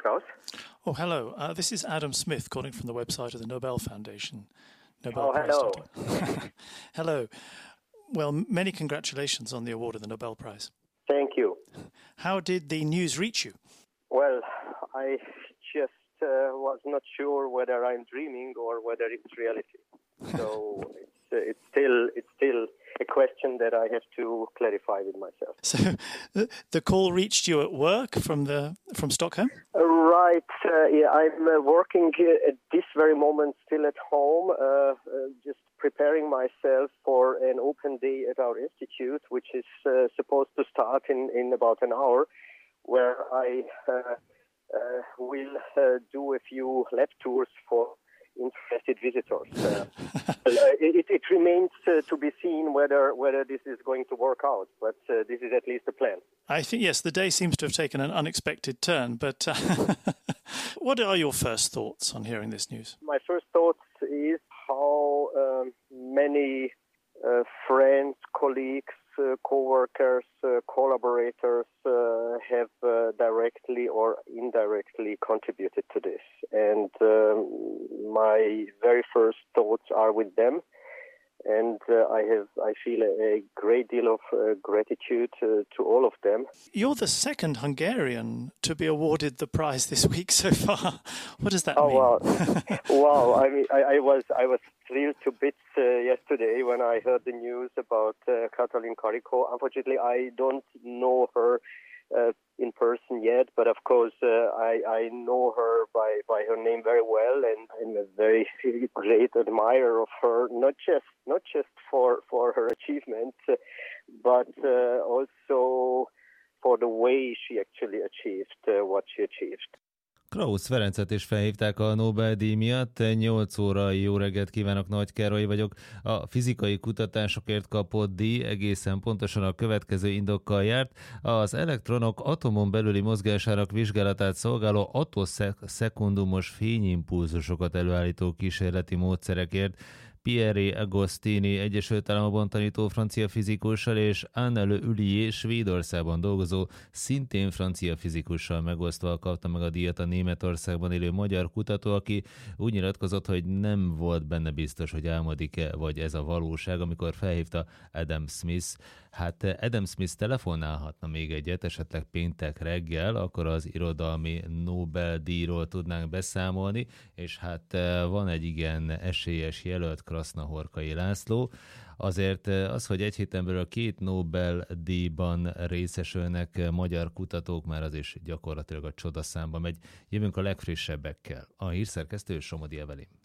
Klaus. Oh, hello. This is Adam Smith calling from the website of the Nobel Foundation. Nobel hello. Hello. Well, many congratulations on the award of the Nobel Prize. Thank you. How did the news reach you? Well, I just was not sure whether I'm dreaming or whether it's reality. So it's still a question that I have to clarify with myself. So the call reached you at work from Stockholm? Right. I'm working at this very moment still at home, just preparing myself for an open day at our institute, which is supposed to start in about an hour, where I will do a few lab tours for interested visitors. It remains to be seen whether this is going to work out, but this is at least the plan. I think, yes, the day seems to have taken an unexpected turn, but what are your first thoughts on hearing this news? My first thoughts is how many friends, colleagues, co-workers, collaborators have directly or indirectly contributed to this. And my very first thoughts are with them. And I feel a great deal of gratitude to all of them. You're the second Hungarian to be awarded the prize this week so far. What does that mean? Wow! I mean, I was thrilled to bits yesterday when I heard the news about Katalin Karikó. Unfortunately, I don't know her in person yet, but of course I know her by her name very well, and I'm a very great admirer of her, not just for her achievements, but also for the way she actually achieved what she achieved. Krausz Ferencet is felhívták a Nobel-díj miatt. 8 óra, jó reggelt kívánok, Nagy Károly vagyok. A fizikai kutatásokért kapott díj egészen pontosan a következő indokkal járt. Az elektronok atomon belüli mozgásának vizsgálatát szolgáló attossekundumos fényimpulzusokat előállító kísérleti módszerekért Pierre Agostini Egyesült Államokban tanító francia fizikussal és Anne Le Huillier Svédországban dolgozó, szintén francia fizikussal megosztva kapta meg a díjat a Németországban élő magyar kutató, aki úgy nyilatkozott, hogy nem volt benne biztos, hogy álmodik-e, vagy ez a valóság, amikor felhívta Adam Smith. Hát Adam Smith telefonálhatna még egyet, esetleg péntek reggel, akkor az irodalmi Nobel-díjról tudnánk beszámolni, és hát van egy igen esélyes jelölt, Krasznahorkai László. Azért az, hogy egy héten belül 2 Nobel-díjban részesülnek magyar kutatók, már az is gyakorlatilag a csodaszámba megy. Jövünk a legfrissebbekkel. A hírszerkesztő Somodi Evelin.